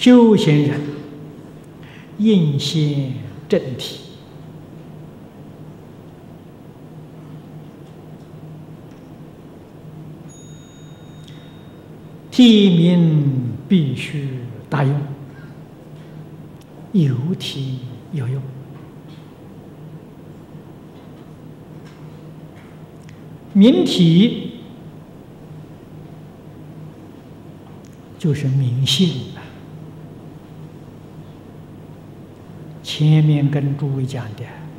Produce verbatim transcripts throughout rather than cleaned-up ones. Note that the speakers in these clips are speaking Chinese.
修行人应先正体，体名必须大用，有体有用。明体就是明性了。前面跟诸位讲的，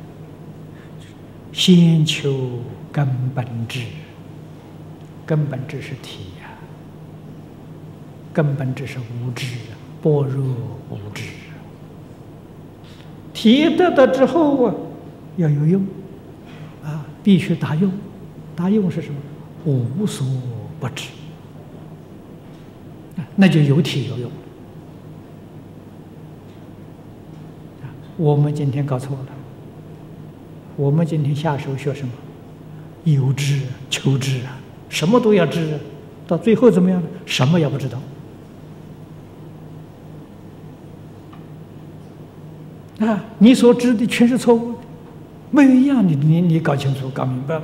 先求根本智，根本智是体呀、啊，根本智是无智，般若无智。体得到之后啊，要有用啊，必须大用。大用是什么？无所不知，那就有体有用。我们今天搞错了，我们今天下手学什么？有知求知啊，什么都要知啊，到最后怎么样呢？什么也不知道啊！你所知的全是错误的，没有一样你你你搞清楚、搞明白了。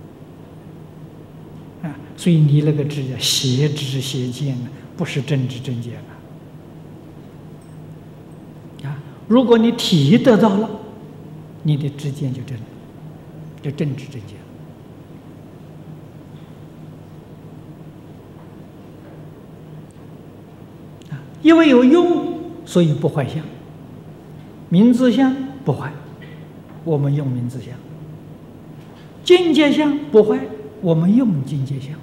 啊，所以你那个知啊，邪知邪见呢，不是真知真见了。啊，如果你体得到了，你的知见就真了，就真知真见了。啊，因为有用，所以不坏相。名字相不坏，我们用名字相；境界相不坏，我们用境界相。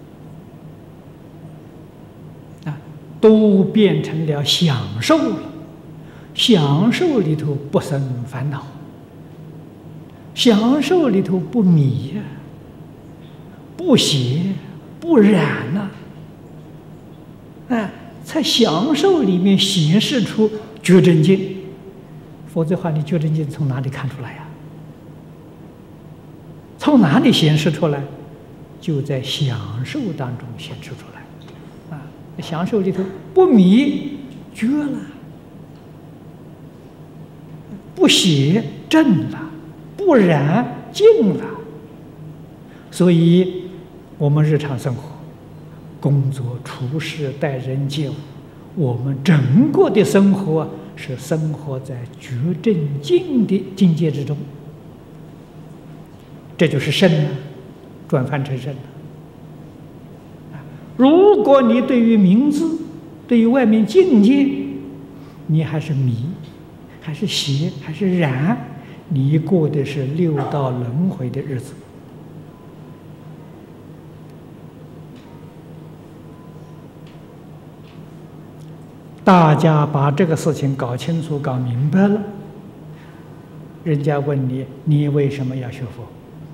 啊，都变成了享受了。享受里头不生烦恼，享受里头不迷呀、啊，不邪不染呐、啊，啊，在享受里面显示出觉真境。否则的话，你觉真境从哪里看出来呀、啊？从哪里显示出来？就在享受当中显示出来。啊，享受里头不迷觉了，不邪正了，不染净了。所以，我们日常生活、工作、处事、待人接物，我们整个的生活是生活在觉正境的境界之中。这就是圣啊，转凡成圣了。如果你对于名字，对于外面境界，你还是迷，还是邪，还是染，你过的是六道轮回的日子。大家把这个事情搞清楚、搞明白了，人家问你，你为什么要学佛？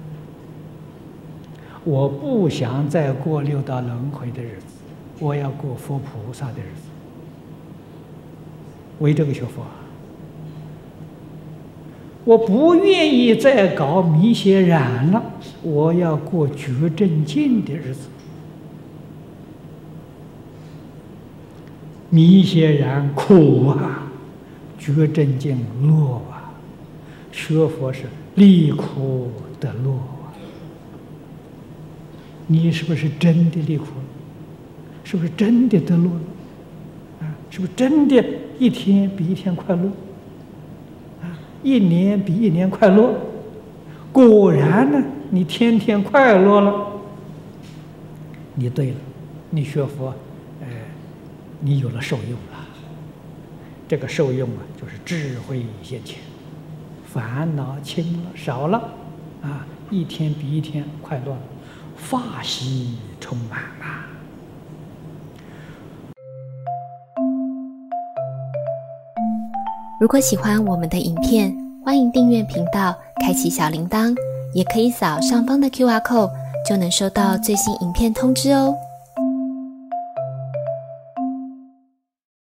我不想再过六道轮回的日子，我要过佛菩萨的日子。为这个学佛啊！我不愿意再搞迷邪染了，我要过觉正境的日子。迷邪染苦啊，觉正境乐啊，学佛是离苦得乐。你是不是真的离苦了？是不是真的得乐了？啊，是不是真的一天比一天快乐？啊，一年比一年快乐？果然呢，你天天快乐了。你对了，你学佛，呃，你有了受用了。这个受用啊，就是智慧现前，烦恼轻了少了，啊，一天比一天快乐了。法喜充满啊！ 如果喜欢我们的影片，欢迎订阅频道，开启小铃铛，也可以扫上方的 Q R code， 就能收到最新影片通知哦。